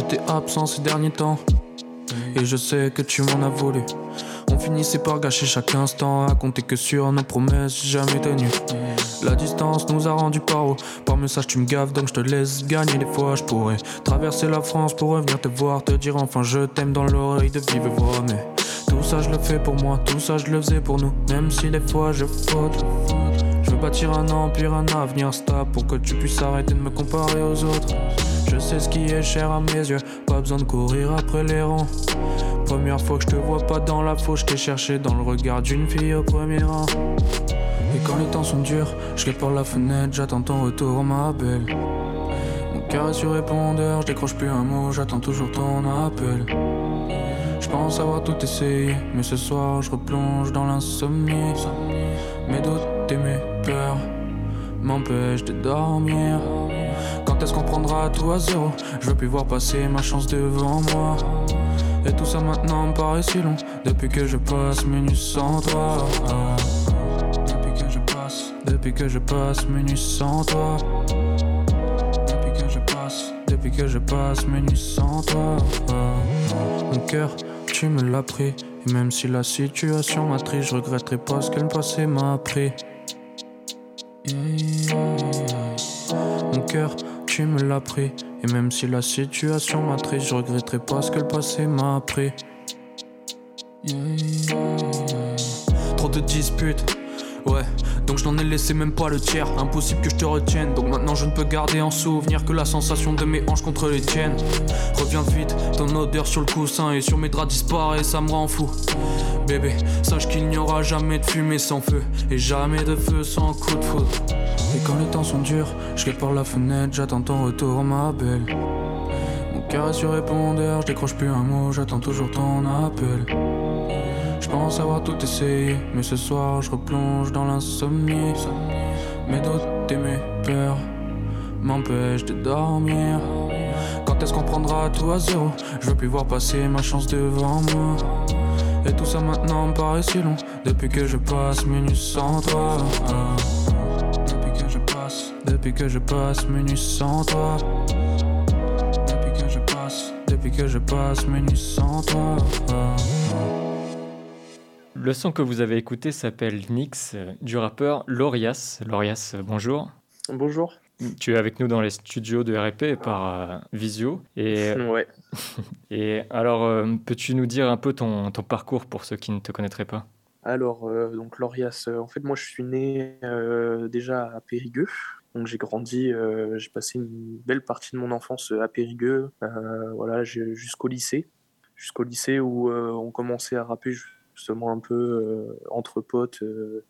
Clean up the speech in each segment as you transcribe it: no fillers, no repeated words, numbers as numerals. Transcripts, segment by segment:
j'étais absent ces derniers temps. Et je sais que tu m'en as voulu. On finissait par gâcher chaque instant, à compter que sur nos promesses jamais tenues. La distance nous a rendu paro. Par message tu me gaves donc je te laisse gagner. Des fois je pourrais traverser la France pour revenir te voir, te dire enfin je t'aime dans l'oreille de vive voix. Mais tout ça je le fais pour moi, tout ça je le faisais pour nous. Même si des fois je faute. Je veux bâtir un empire, un avenir stable, pour que tu puisses arrêter de me comparer aux autres. Je sais ce qui est cher à mes yeux, pas besoin de courir après les rangs. Première fois que je te vois pas dans la fosse, je t'ai cherché dans le regard d'une fille au premier rang. Et quand les temps sont durs, je regarde par la fenêtre, j'attends ton retour ma belle. Mon cœur est sur répondeur, je décroche plus un mot, j'attends toujours ton appel. Je pense avoir tout essayé, mais ce soir je replonge dans l'insomnie. Mes doutes et mes peurs m'empêchent de dormir. Quand est-ce qu'on prendra tout à zéro? Je veux plus voir passer ma chance devant moi. Et tout ça maintenant me paraît si long, depuis que je passe mes nuits sans toi. Depuis que je passe mes nuits sans toi. Depuis que je passe mes nuits sans toi. Mon cœur, tu me l'as pris. Et même si la situation m'a triste, je regretterai pas ce que le passé m'a appris. Mon cœur, tu me l'as pris. Et même si la situation m'a triste, je regretterai pas ce que le passé m'a appris. Trop de disputes, ouais, donc je n'en ai laissé même pas le tiers. Impossible que je te retienne, donc maintenant je ne peux garder en souvenir que la sensation de mes hanches contre les tiennes. Reviens vite, ton odeur sur le coussin et sur mes draps disparaît, ça me rend fou. Bébé, sache qu'il n'y aura jamais de fumée sans feu, et jamais de feu sans coup de foudre. Et quand les temps sont durs, je regarde par la fenêtre, j'attends ton retour ma belle. Mon cœur est sur répondeur, je décroche plus un mot, j'attends toujours ton appel. Je pense avoir tout essayé, mais ce soir je replonge dans l'insomnie. Mes doutes et mes peurs m'empêchent de dormir. Quand est-ce qu'on prendra tout à zéro? Je veux plus voir passer ma chance devant moi. Et tout ça maintenant me paraît si long, depuis que je passe mes nuits sans toi. Depuis que je passe mes nuits sans toi. Depuis que je passe mes nuits sans toi. Le son que vous avez écouté s'appelle Nix du rappeur Laurias. Laurias, bonjour. Bonjour. Tu es avec nous dans les studios de R&P par visio. Et, ouais. Et alors, peux-tu nous dire un peu ton parcours pour ceux qui ne te connaîtraient pas? Alors, donc Laurias, en fait, moi je suis né déjà à Périgueux. Donc j'ai grandi, j'ai passé une belle partie de mon enfance à Périgueux, voilà, jusqu'au lycée. Jusqu'au lycée où on commençait à rapper justement un peu entre potes.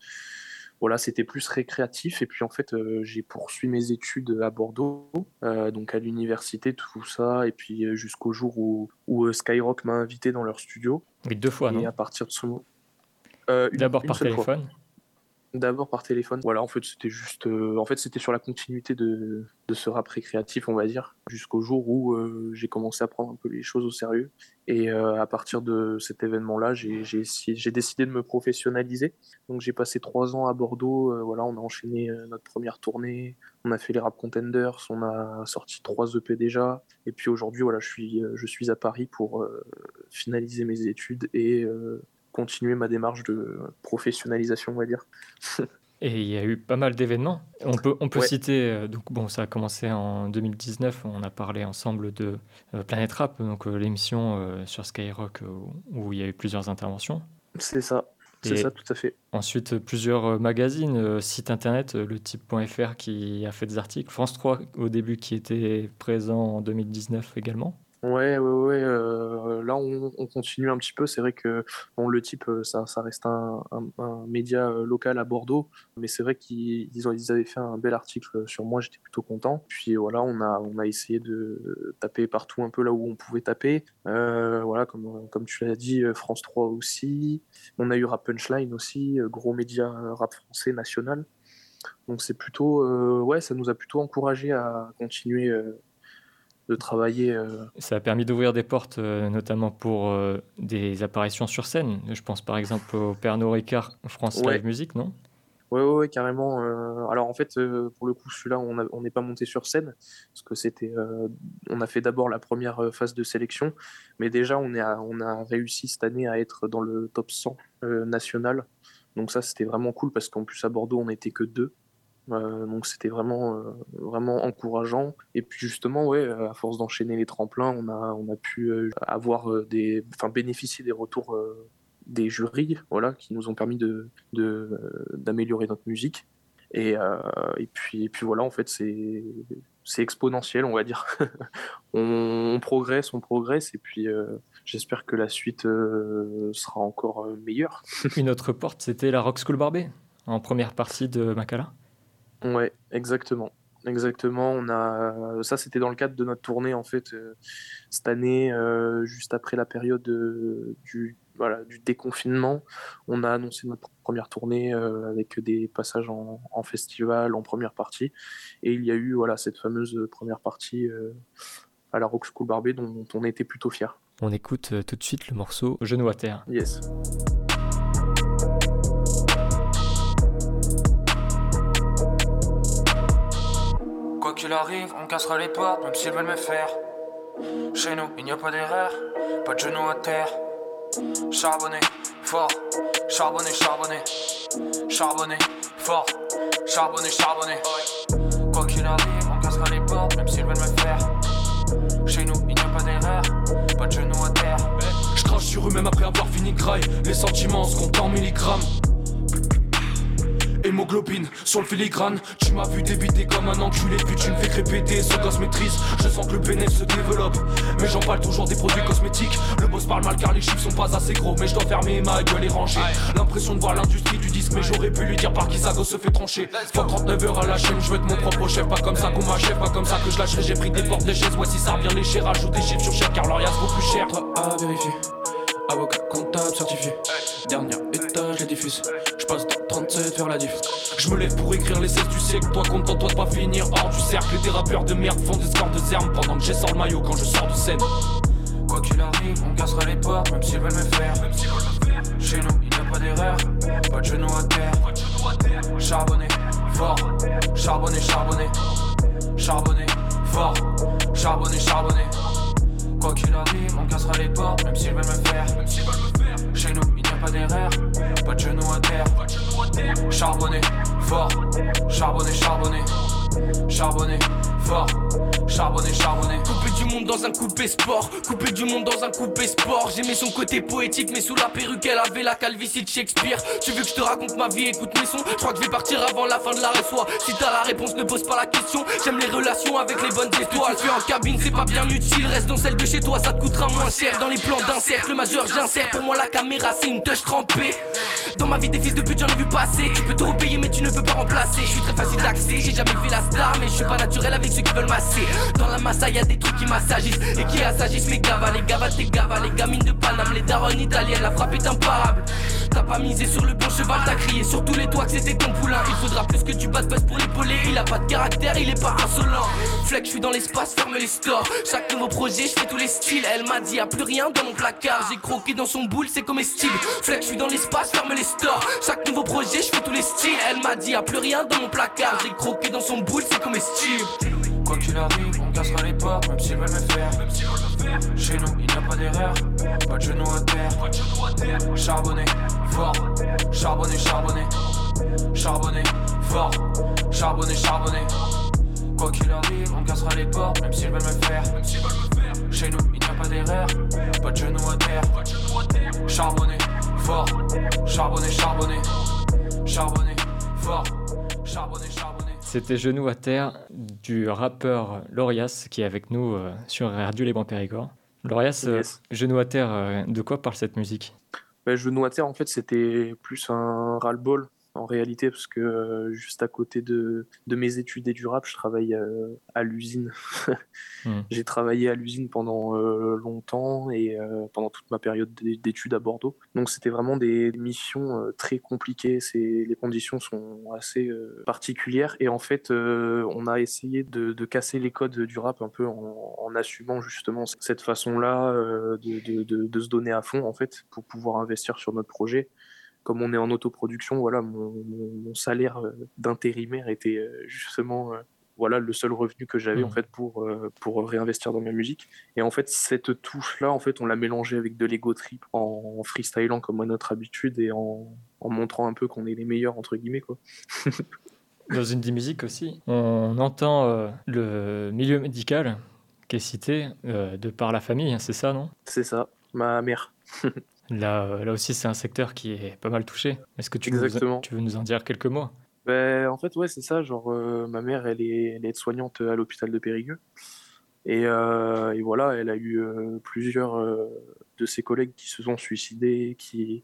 Voilà, c'était plus récréatif. Et puis en fait, j'ai poursuivi mes études à Bordeaux, donc à l'université, tout ça. Et puis jusqu'au jour où Skyrock m'a invité dans leur studio. Oui, 2 fois, non? Et à partir de ce moment... D'abord par téléphone? D'abord par téléphone. Voilà, en fait, c'était juste... en fait, c'était sur la continuité de ce rap récréatif, on va dire, jusqu'au jour où j'ai commencé à prendre un peu les choses au sérieux. Et à partir de cet événement-là, j'ai décidé de me professionnaliser. Donc, j'ai passé 3 ans à Bordeaux. Voilà, on a enchaîné notre première tournée. On a fait les Rap Contenders. On a sorti 3 EP déjà. Et puis aujourd'hui, voilà, je suis à Paris pour finaliser mes études et... continuer ma démarche de professionnalisation, on va dire. Et il y a eu pas mal d'événements. On peut ouais. citer, donc bon, ça a commencé en 2019, on a parlé ensemble de Planète Rap, donc l'émission sur Skyrock où il y a eu plusieurs interventions. C'est ça, tout à fait. Ensuite, plusieurs magazines, sites internet, le type.fr qui a fait des articles, France 3 au début qui était présent en 2019 également. Ouais. Là, on continue un petit peu. C'est vrai que bon, le type, ça reste un média local à Bordeaux, mais c'est vrai qu'ils avaient fait un bel article sur moi. J'étais plutôt content. Puis voilà, on a essayé de taper partout un peu là où on pouvait taper. Voilà, comme tu l'as dit, France 3 aussi. On a eu Rap Punchline aussi, gros média rap français national. Donc c'est plutôt, ouais, ça nous a plutôt encouragé à continuer. De travailler. Ça a permis d'ouvrir des portes, notamment pour des apparitions sur scène. Je pense par exemple au Pernod Ricard France Live Music, non? Ouais, carrément. Alors en fait, pour le coup, celui-là, on n'est pas monté sur scène parce que on a fait d'abord la première phase de sélection, mais déjà on a réussi cette année à être dans le top 100 national. Donc ça, c'était vraiment cool parce qu'en plus à Bordeaux, on n'était que deux. Donc c'était vraiment encourageant. Et puis justement, ouais, à force d'enchaîner les tremplins, on a pu avoir enfin bénéficier des retours des jurys, voilà, qui nous ont permis d'améliorer notre musique. Et puis voilà, en fait, c'est exponentiel, on va dire. On progresse, et puis j'espère que la suite sera encore meilleure. Une autre porte, c'était la Rock School Barbet, en première partie de Makala. Ouais, exactement. Exactement. Ça, c'était dans le cadre de notre tournée en fait cette année, juste après la période du déconfinement. On a annoncé notre première tournée avec des passages en festival en première partie, et il y a eu voilà cette fameuse première partie à la Rock School Barbet dont on était plutôt fiers. On écoute tout de suite le morceau Genou à terre. Yes. Quoi qu'il arrive, on cassera les portes, même s'ils veulent me faire. Chez nous, il n'y a pas d'erreur, pas de genoux à terre. Charbonné, fort, charbonné, charbonné. Charbonné, fort, charbonné, charbonné. Quoi qu'il arrive, on cassera les portes, même s'ils veulent me faire. Chez nous, il n'y a pas d'erreur, pas de genoux à terre. Je crache sur eux même après avoir fini de graille. Les sentiments se comptent en milligrammes. Hémoglobine sur le filigrane. Tu m'as vu débiter comme un enculé, puis tu ne fais que répéter. Ce gosse maîtrise, je sens que le bénéfice se développe. Mais j'en parle toujours des produits cosmétiques. Le boss parle mal car les chiffres sont pas assez gros. Mais je dois fermer ma gueule et ranger. L'impression de voir l'industrie du disque, mais j'aurais pu lui dire par qui sa gosse se fait trancher. Faut 39 heures à la chaîne, je veux être mon propre chef. Pas comme ça qu'on m'achève, pas comme ça que je lâcherai. J'ai pris des portes des chaises, voici ça revient lécher. Rajoute des chiffres sur chèque car l'Orias vaut plus cher. À vérifier, avocat comptable certifié. Dernier étage, les diffuse. Je passe dans 37 vers la diff. Je me lève pour écrire les 16 du siècle. Toi contente-toi de pas finir hors du cercle. Des rappeurs de merde font des scores de zerme pendant que j'essore le maillot quand je sors de scène. Quoi qu'il arrive, on cassera les portes, même s'ils veulent me faire. Chez nous, il n'y a pas d'erreur, pas de genoux à terre. Charbonné, fort, charbonné, charbonné. Charbonné, fort, charbonné, charbonné. Quoi qu'il arrive, on cassera les portes, même s'ils veulent me faire. Chez nous, il n'y a pas d'erreur, pas de genoux à terre. Charbonné, fort, charbonné, charbonné. Charbonné, fort, charbonné, charbonné. Couper du monde dans un coupé sport, couper du monde dans un coupé sport. J'aimais son côté poétique, mais sous la perruque elle avait la calvitie de Shakespeare. Tu veux que je te raconte ma vie, écoute mes sons. Je crois que je vais partir avant la fin de la réfoie. Si t'as la réponse, ne pose pas la question. J'aime les relations avec les bonnes étoiles. Tu fais en cabine, c'est pas bien utile. Reste dans celle de chez toi, ça te coûtera moins cher. Dans les plans d'un cercle majeur, j'insère. Pour moi la caméra c'est une touche trempée. Dans ma vie des fils de pute j'en ai vu passer. Tu peux te repayer mais tu ne peux pas remplacer. Je suis très facile d'accès, j'ai jamais fait la star, mais je suis pas naturel avec ceux qui veulent masser. Dans la massa y'a des trucs qui m'assagissent et qui assagissent mes gavas. Les gavas t'es gavas, les gamines de Paname, les darons italiennes, la frappe est imparable. T'as pas misé sur le bon cheval, t'as crié sur tous les toits que c'était ton poulain. Il faudra plus que tu bad buzz pour l'épauler. Il a pas de caractère, il est pas insolent. Fleck, je suis dans l'espace, ferme les stores. Chaque nouveau projet, je fais tous les styles. Elle m'a dit y'a plus rien dans mon placard. J'ai croqué dans son boule, c'est comestible. Fleck, je suis dans l'espace, ferme les stores. Chaque nouveau projet, je fais tous les styles. Elle m'a dit y'a plus rien dans mon placard. J'ai croqué dans son boule, c'est comestible. Quoi qu'il arrive, on cassera les portes, même s'ils veulent me faire. Chez nous, il n'y a pas d'erreur, pas de genoux à terre. Charbonné, fort, charbonné, charbonné. Charbonné, fort, charbonné, charbonné. Quoi qu'il arrive, on cassera les portes, même s'ils veulent me faire. Chez nous, il n'y a pas d'erreur, pas de genoux à terre. Charbonné, fort, charbonné, charbonné. Charbonné, fort, charbonné, charbonné. C'était Genoux à terre du rappeur Lorias qui est avec nous sur Radio Libre Périgord. Lorias, Yes. Genoux à terre, de quoi parle cette musique ? Genou à terre, en fait, c'était plus un ras-le-bol en réalité, parce que juste à côté de mes études et du rap, je travaille à l'usine. J'ai travaillé à l'usine pendant longtemps et pendant toute ma période d'études à Bordeaux. Donc c'était vraiment des missions très compliquées. Les conditions sont assez particulières et en fait, on a essayé de casser les codes du rap un peu en assumant justement cette façon-là de se donner à fond en fait pour pouvoir investir sur notre projet. comme on est en autoproduction, voilà, mon salaire d'intérimaire était justement voilà, le seul revenu que j'avais en fait pour réinvestir dans ma musique. Et en fait, cette touche-là, en fait, on l'a mélangée avec de l'ego trip en freestylant comme à notre habitude et en montrant un peu qu'on est les meilleurs, entre guillemets, quoi. Dans une des musiques aussi, on entend le milieu médical qui est cité de par la famille, hein, c'est ça, non ? C'est ça, ma mère. Là aussi, c'est un secteur qui est pas mal touché. Est-ce que tu veux nous en dire quelques mots ? En fait, ouais, c'est ça. Genre, ma mère, elle est aide-soignante à l'hôpital de Périgueux. Et voilà, elle a eu plusieurs de ses collègues qui se sont suicidés, qui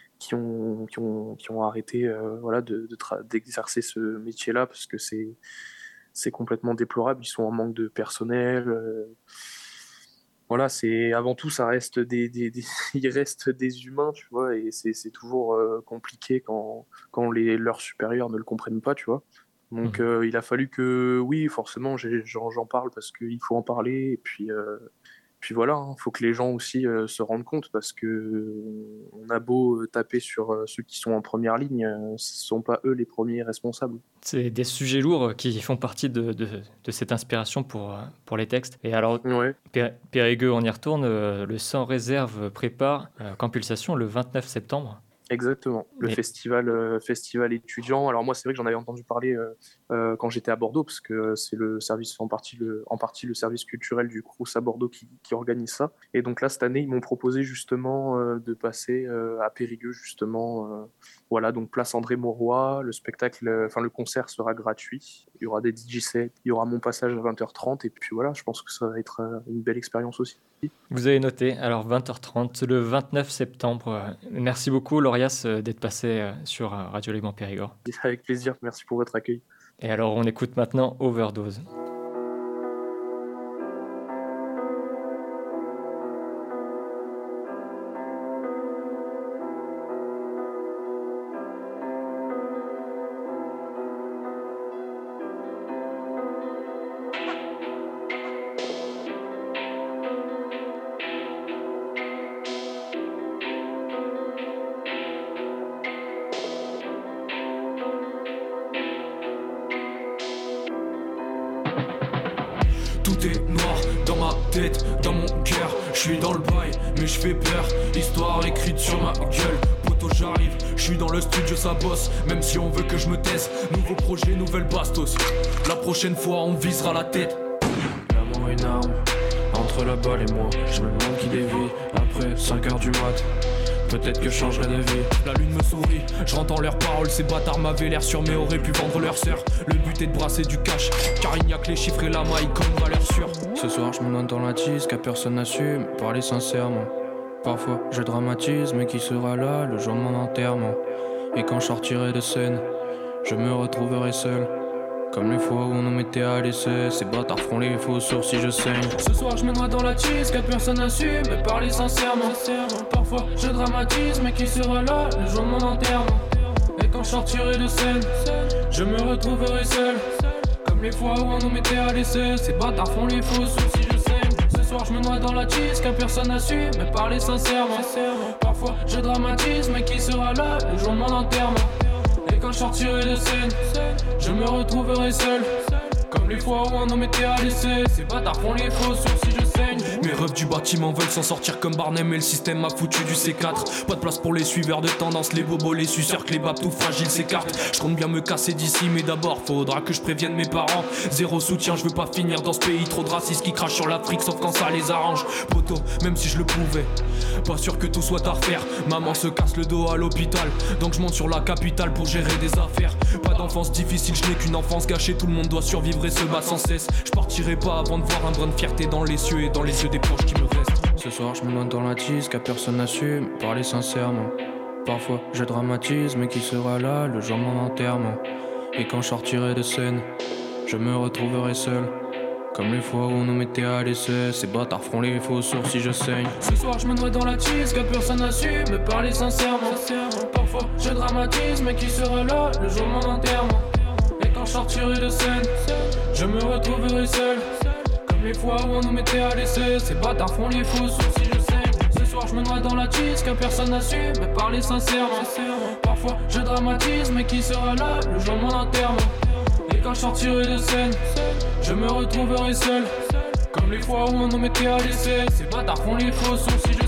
ont arrêté voilà, d'exercer ce métier-là parce que c'est complètement déplorable. Ils sont en manque de personnel. Voilà, avant tout, ça reste il reste des humains, tu vois, et c'est toujours compliqué quand leurs supérieurs ne le comprennent pas, tu vois. Donc il a fallu que, oui, forcément, j'en parle parce qu'il faut en parler, et puis voilà, hein, faut que les gens aussi se rendent compte, parce que on a beau taper sur ceux qui sont en première ligne, ce sont pas eux les premiers responsables. C'est des sujets lourds qui font partie de cette inspiration pour les textes. Et alors, ouais. Périgueux, on y retourne, le Sans Réserve prépare Campulsation le 29 septembre. Exactement, le festival étudiant. Alors moi, c'est vrai que j'en avais entendu parler quand j'étais à Bordeaux, parce que c'est le service en partie le service culturel du Crous à Bordeaux qui organise ça. Et donc là, cette année, ils m'ont proposé justement de passer à Périgueux, justement. Voilà, donc place André Mauroy, le concert sera gratuit. Il y aura des DJ sets, il y aura mon passage à 20h30, et puis voilà, je pense que ça va être une belle expérience aussi. Vous avez noté, alors 20h30, le 29 septembre. Merci beaucoup, Laurias, d'être passé sur Radio Léman Périgord. Avec plaisir, merci pour votre accueil. Et alors, on écoute maintenant Overdose. Tout est noir dans ma tête, dans mon cœur. Je suis dans le bail, mais je fais peur. Histoire écrite sur ma gueule. Poto, j'arrive, je suis dans le studio, ça bosse. Même si on veut que je me taise. Nouveau projet, nouvelle bastos. La prochaine fois, on visera la tête. L'amour, une arme, entre la balle et moi. Je me demande qui dévie, après 5h du mat. Peut-être que je changerai d'avis. La lune me sourit, je rentre dans leurs paroles. Ces bâtards m'avaient l'air sûrs mais auraient pu vendre leur sœur. Le but est de brasser du cash, car il n'y a que les chiffres et la maille comme valeur sûre. Ce soir je me noie dans la tisse, car personne n'assume, parler sincèrement. Parfois je dramatise, mais qui sera là le jour de mon enterrement. Et quand je sortirai de scène, je me retrouverai seul. Comme les fois où on nous mettait à l'essai, ces bâtards feront les faux sourcils, je saigne. Ce soir je me noie dans la tisse, car personne n'assume, mais parler sincèrement. Parfois je dramatise, mais qui sera là le jour de mon enterrement. Et quand je sortirai de scène, je me retrouverai seul. Comme les fois où on nous mettait à l'essai, ces bâtards font les faux sourcils, je saigne. Ce soir je me noie dans la tisse, car personne n'assume, mais parler sincèrement. Parfois je dramatise, mais qui sera là le jour de mon enterrement. Et quand je sortirai de scène, je me retrouverai seul. Comme les fois où on nous mettait à l'essai, ces bâtards font les faux sourcils, je saigne. Mes refs du bâtiment veulent s'en sortir comme Barnum, et le système m'a foutu du C4. Pas de place pour les suiveurs de tendance, les bobos, les suceurs, que les babs tout fragiles s'écartent. Je compte bien me casser d'ici, mais d'abord faudra que je prévienne mes parents. Zéro soutien, je veux pas finir dans ce pays trop de racistes qui crachent sur l'Afrique, sauf quand ça les arrange. Poto, même si je le pouvais, pas sûr que tout soit à refaire. Maman se casse le dos à l'hôpital, donc je monte sur la capitale pour gérer des affaires. Pas d'enfance difficile, je n'ai qu'une enfance gâchée. Tout le monde doit survivre et se bat sans cesse. Je partirai pas avant de voir un brin de fierté dans les cieux et dans les yeux des proches qui me restent. Ce soir je me noie dans la tisse, car personne n'assume, parler sincèrement. Parfois je dramatise, mais qui sera là le jour de mon enterrement. Et quand je sortirai de scène, je me retrouverai seul. Comme les fois où on nous mettait à l'essai, ces bâtards feront les faux sourcils, je saigne. Ce soir je me noie dans la tisse, car personne n'assume, mais parler sincèrement. Parfois je dramatise, mais qui sera là le jour de mon enterrement. Et quand je sortirai de scène, je me retrouverai seul. Comme les fois où on nous mettait à l'essai, ces bâtards font les faux sourcils, je saigne. Ce soir soir je me noie dans la cheese que personne n'a su, mais parler sincèrement. Parfois je dramatise, mais qui sera là le jour de mon enterrement? Et quand je sortirai de scène, je me retrouverai seul. Comme les fois où on nous mettait à l'essai. Ces bâtards font les faux sourds. Si je